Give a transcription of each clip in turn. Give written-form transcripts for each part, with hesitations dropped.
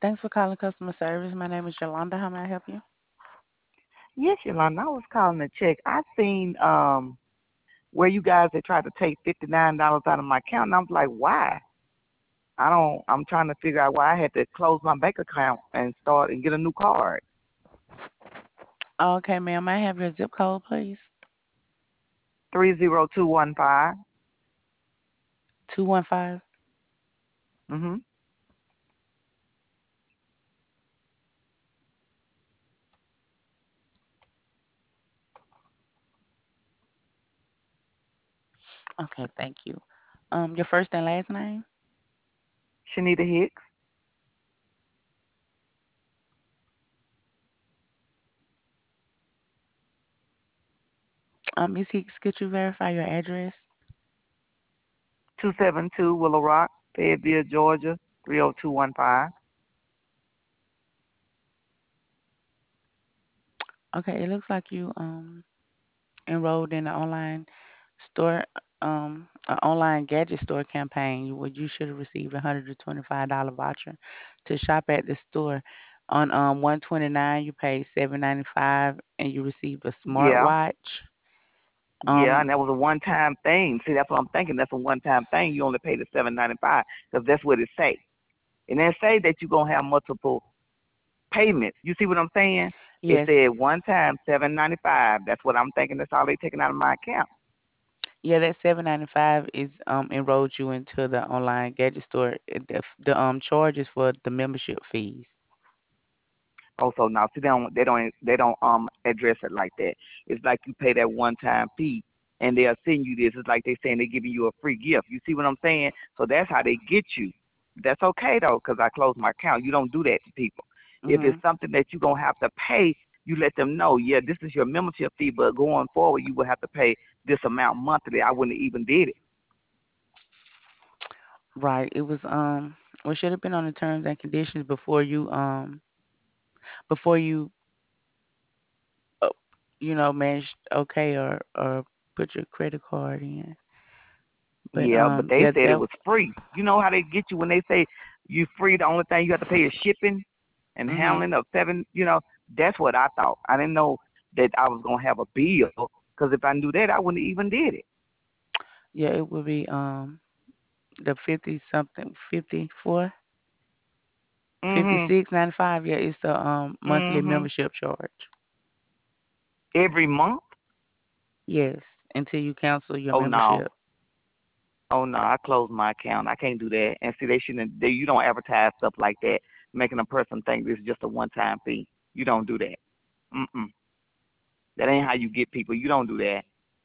Thanks for calling customer service. My name is Yolanda. How may I help you? Yes, Yolanda, I was calling to check. I seen where you guys had tried to take $59 out of my account, and I was like, why? I'm trying to figure out why I had to close my bank account and start and get a new card. Okay, ma'am. May I have your zip code, please? 30215. 215. Mhm. Okay, thank you. Your first and last name? Shanita Hicks. Miss Hicks, could you verify your address? 272 Willow Rock, Fayetteville, Georgia, 30215. Okay, it looks like you enrolled in an online store, an online gadget store campaign. You should have received a $125 voucher to shop at the store. On 129, you paid 795, and you received a Yeah. smartwatch. Yeah, Um, and that was a one-time thing. See, that's what I'm thinking. That's a one-time thing. You only pay the 795 because that's what it say. And then say that you're gonna have multiple payments. You see what I'm saying? It yes, said one time 795. That's what I'm thinking. That's all they taking out of my account. yeah, that 795 is enrolled you into the online gadget store. The charges for the membership fees. Also, now see they don't address it like that. It's like you pay that one-time fee and they'll send you this. It's like they saying they're giving you a free gift. You see what I'm saying? So that's how they get you. That's okay though, because I closed my account. You don't do that to people. If it's Mhm. something that you're gonna have to pay, you let them know. Yeah, this is your membership fee, but going forward, you will have to pay this amount monthly. I wouldn't even did it. Right. It was what should have been on the terms and conditions before you uh, managed okay or put your credit card in. But Yeah, but they yeah, said it that was free. You know how they get you when they say you free? The only thing you have to pay is shipping and mhm. handling of seven. That's what I thought. I didn't know that I was gonna have a bill because if I knew that, I wouldn't even did it. Yeah, it would be the 50 something 54 Mhm. 56.95. Yeah, it's the monthly Mhm. membership charge. Every month? Yes, until you cancel your Oh no. membership. Oh no. I closed my account. I can't do that. And see, they shouldn't. You don't advertise stuff like that, making a person think this is just a one-time fee. You don't do that. Mm-mm. That ain't how you get people. You don't do that.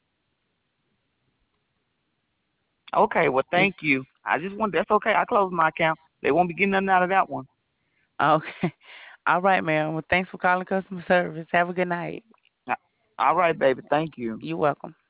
Okay, well, It's thank you. I just want that's okay. I closed my account. They won't be getting nothing out of that one. okay. All right, ma'am. Well, thanks for calling customer service. Have a good night. All right, baby. Thank you. You're welcome.